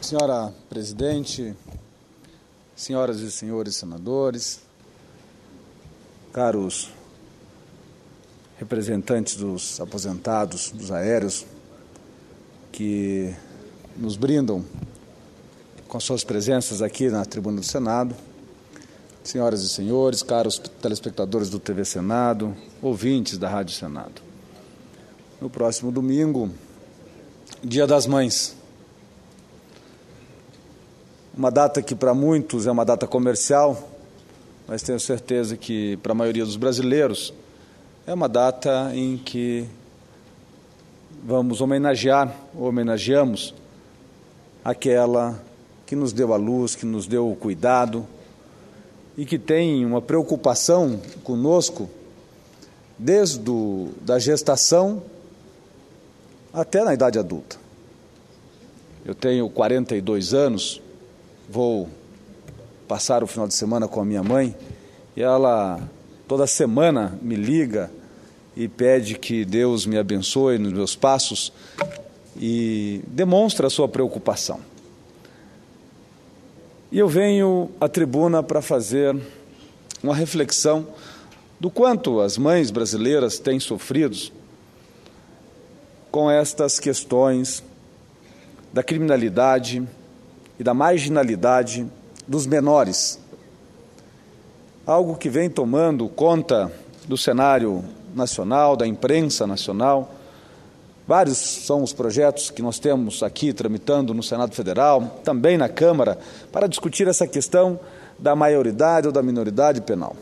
Senhora Presidente, senhoras e senhores senadores, caros representantes dos aposentados dos aéreos que nos brindam com suas presenças aqui na tribuna do Senado, senhoras e senhores, caros telespectadores do TV Senado, ouvintes da Rádio Senado. No próximo domingo, Dia das Mães. Uma data que para muitos é uma data comercial, mas tenho certeza que para a maioria dos brasileiros é uma data em que vamos homenageamos aquela que nos deu a luz, que nos deu o cuidado e que tem uma preocupação conosco desde da gestação até na idade adulta. Eu tenho 42 anos, vou passar o final de semana com a minha mãe e ela toda semana me liga e pede que Deus me abençoe nos meus passos e demonstra a sua preocupação. E eu venho à tribuna para fazer uma reflexão do quanto as mães brasileiras têm sofrido com estas questões da criminalidade e da marginalidade dos menores, algo que vem tomando conta do cenário nacional, da imprensa nacional. Vários são os projetos que nós temos aqui tramitando no Senado Federal, também na Câmara, para discutir essa questão da maioridade ou da minoridade penal.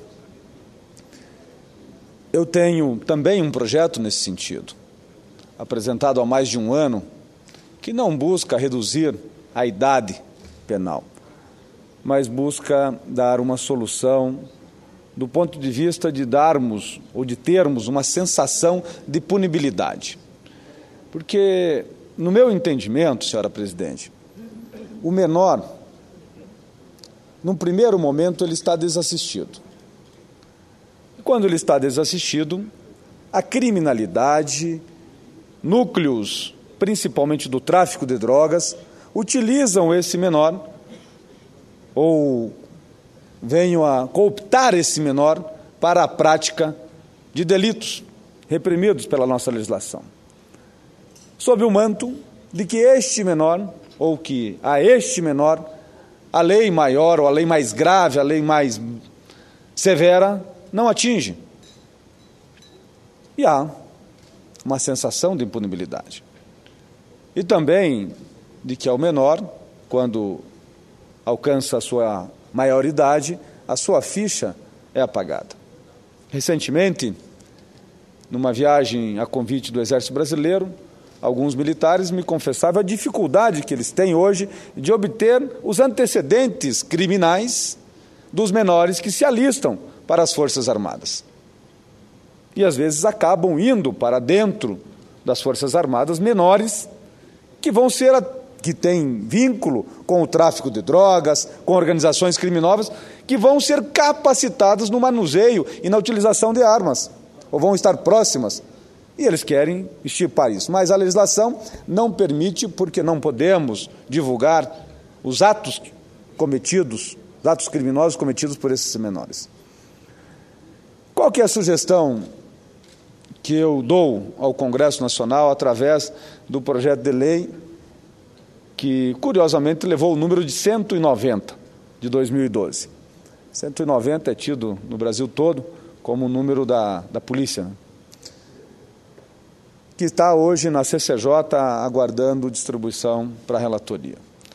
Eu tenho também um projeto nesse sentido, apresentado há mais de um ano, que não busca reduzir a idade penal, mas busca dar uma solução do ponto de vista de darmos ou de termos uma sensação de punibilidade. Porque, no meu entendimento, senhora Presidente, o menor, num primeiro momento, ele está desassistido. E quando ele está desassistido, a criminalidade, núcleos, principalmente do tráfico de drogas, utilizam esse menor ou venham a cooptar esse menor para a prática de delitos reprimidos pela nossa legislação. Sob o manto de que este menor, ou que a este menor, a lei maior ou a lei mais grave, a lei mais severa, não atinge. E há uma sensação de impunibilidade. E também de que ao menor, quando alcança a sua maioridade, a sua ficha é apagada. Recentemente, numa viagem a convite do Exército Brasileiro, alguns militares me confessavam a dificuldade que eles têm hoje de obter os antecedentes criminais dos menores que se alistam para as Forças Armadas. E às vezes acabam indo para dentro das Forças Armadas menores que têm vínculo com o tráfico de drogas, com organizações criminosas, que vão ser capacitadas no manuseio e na utilização de armas, ou vão estar próximas, e eles querem estipar isso. Mas a legislação não permite, porque não podemos divulgar os atos cometidos, os atos criminosos cometidos por esses menores. Qual que é a sugestão que eu dou ao Congresso Nacional através do projeto de lei que, curiosamente, levou o número de 190 de 2012. 190 é tido no Brasil todo como o número da polícia, né? Que está hoje na CCJ aguardando distribuição para a relatoria.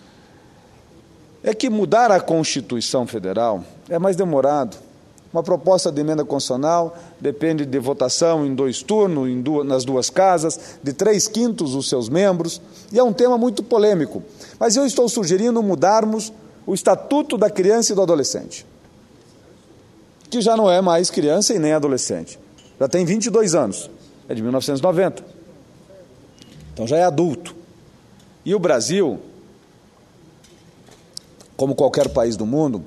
É que mudar a Constituição Federal é mais demorado. Uma proposta de emenda constitucional depende de votação em 2 turnos, nas 2 casas, de 3/5 dos seus membros, e é um tema muito polêmico. Mas eu estou sugerindo mudarmos o Estatuto da Criança e do Adolescente, que já não é mais criança e nem adolescente. Já tem 22 anos, é de 1990. Então já é adulto. E o Brasil, como qualquer país do mundo,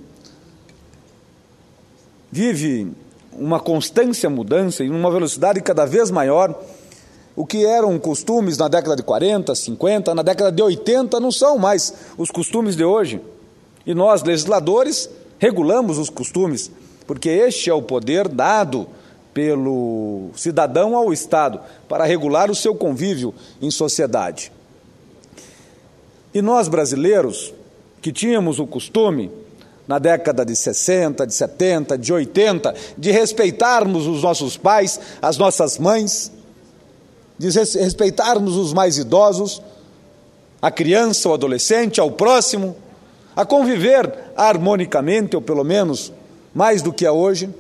vive uma constância mudança e uma velocidade cada vez maior O que eram costumes na década de 40, 50, na década de 80, não são mais os costumes de hoje. E nós, legisladores, regulamos os costumes, porque este é o poder dado pelo cidadão ao Estado para regular o seu convívio em sociedade. E nós, brasileiros, que tínhamos o costume, na década de 60, de 70, de 80, de respeitarmos os nossos pais, as nossas mães, de respeitarmos os mais idosos, a criança, o adolescente, ao próximo, a conviver harmonicamente, ou pelo menos mais do que é hoje,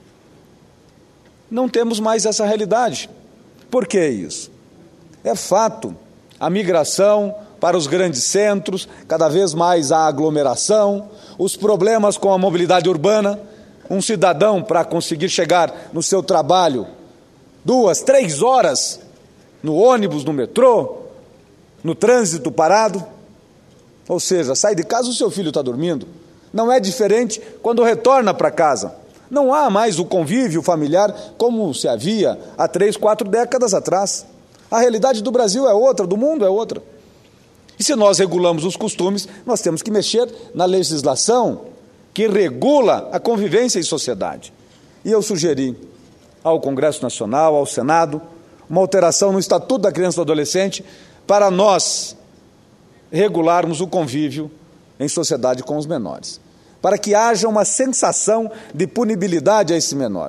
não temos mais essa realidade. Por que isso? É fato, a migração para os grandes centros, cada vez mais a aglomeração, os problemas com a mobilidade urbana, um cidadão para conseguir chegar no seu trabalho 2, 3 horas no ônibus, no metrô, no trânsito parado, ou seja, sai de casa, o seu filho está dormindo. Não é diferente quando retorna para casa. Não há mais o convívio familiar como se havia há 3, 4 décadas atrás. A realidade do Brasil é outra, do mundo é outra. E se nós regulamos os costumes, nós temos que mexer na legislação que regula a convivência em sociedade. E eu sugeri ao Congresso Nacional, ao Senado, uma alteração no Estatuto da Criança e do Adolescente para nós regularmos o convívio em sociedade com os menores, para que haja uma sensação de punibilidade a esse menor.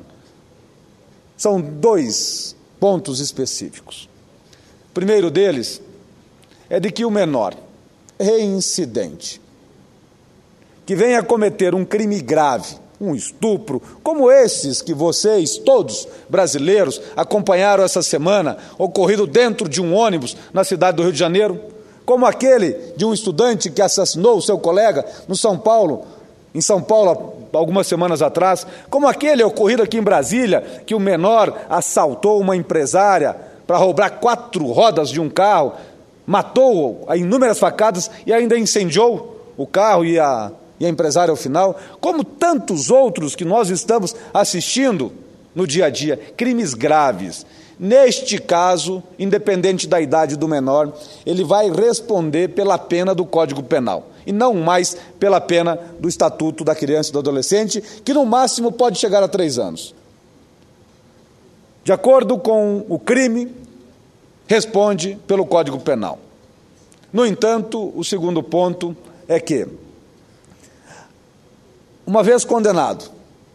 São 2 pontos específicos. O primeiro deles é de que o menor reincidente, que venha cometer um crime grave, um estupro, como esses que vocês, todos brasileiros, acompanharam essa semana, ocorrido dentro de um ônibus na cidade do Rio de Janeiro, como aquele de um estudante que assassinou o seu colega em São Paulo, algumas semanas atrás, como aquele ocorrido aqui em Brasília, que o menor assaltou uma empresária para roubar 4 rodas de um carro, matou a inúmeras facadas e ainda incendiou o carro e a empresária ao final, como tantos outros que nós estamos assistindo no dia a dia, crimes graves. Neste caso, independente da idade do menor, ele vai responder pela pena do Código Penal, e não mais pela pena do Estatuto da Criança e do Adolescente, que no máximo pode chegar a 3 anos. De acordo com o crime, responde pelo Código Penal. No entanto, o segundo ponto é que, uma vez condenado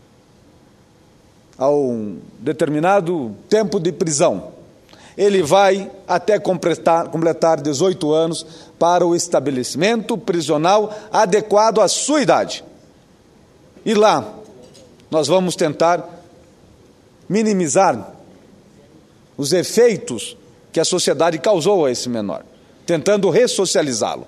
a um determinado tempo de prisão, ele vai até completar 18 anos para o estabelecimento prisional adequado à sua idade. E lá, nós vamos tentar minimizar os efeitos que a sociedade causou a esse menor, tentando ressocializá-lo.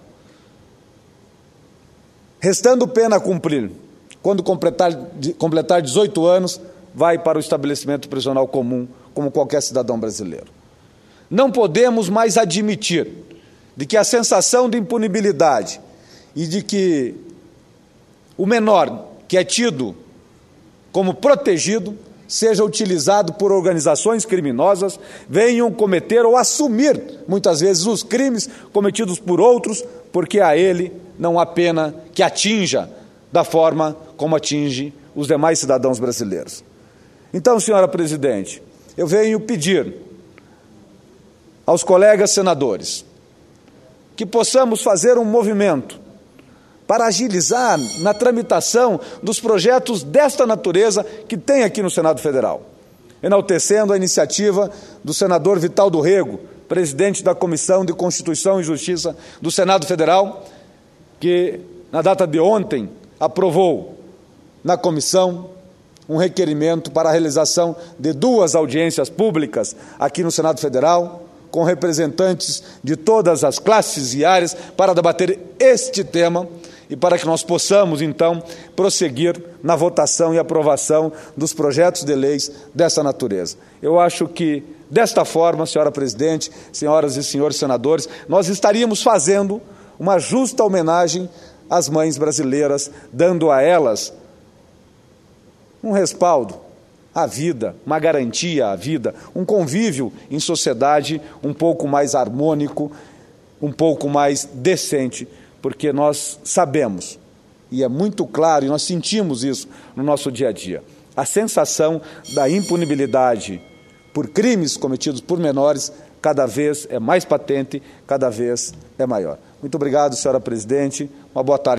Restando pena a cumprir, quando completar 18 anos, vai para o estabelecimento prisional comum, como qualquer cidadão brasileiro. Não podemos mais admitir de que a sensação de impunibilidade e de que o menor, que é tido como protegido, seja utilizado por organizações criminosas, venham cometer ou assumir, muitas vezes, os crimes cometidos por outros, porque a ele não há pena que atinja da forma como atinge os demais cidadãos brasileiros. Então, senhora presidente, eu venho pedir aos colegas senadores que possamos fazer um movimento para agilizar na tramitação dos projetos desta natureza que tem aqui no Senado Federal, enaltecendo a iniciativa do senador Vital do Rego, presidente da Comissão de Constituição e Justiça do Senado Federal, que, na data de ontem, aprovou na comissão um requerimento para a realização de 2 audiências públicas aqui no Senado Federal, com representantes de todas as classes e áreas para debater este tema e para que nós possamos, então, prosseguir na votação e aprovação dos projetos de leis dessa natureza. Eu acho que, desta forma, senhora presidente, senhoras e senhores senadores, nós estaríamos fazendo uma justa homenagem às mães brasileiras, dando a elas um respaldo à vida, uma garantia à vida, um convívio em sociedade um pouco mais harmônico, um pouco mais decente, porque nós sabemos, e é muito claro, e nós sentimos isso no nosso dia a dia, a sensação da impunibilidade por crimes cometidos por menores cada vez é mais patente, cada vez é maior. Muito obrigado, senhora presidente. Uma boa tarde.